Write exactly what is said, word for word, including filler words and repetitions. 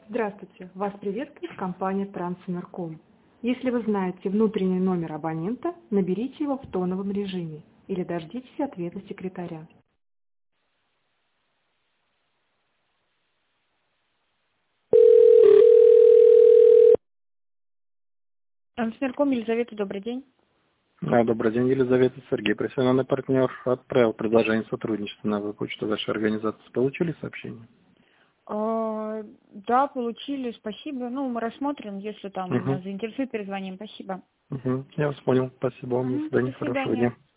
Здравствуйте, вас приветствует компания Трансэнерком. Если вы знаете внутренний номер абонента, наберите его в тоновом режиме или дождитесь ответа секретаря. Трансэнерком, Елизавета, добрый день. А, Добрый день, Елизавета. Сергей, профессиональный партнер, отправил предложение сотрудничества на вашу почту вашей организации. Получили сообщение? А, да, получили, спасибо. Ну, мы рассмотрим, если там Угу. нас заинтересует, перезвоним. Спасибо. Угу. Я вас понял. Спасибо вам. До Мгм, свидания. до Хорошего свидания. дня.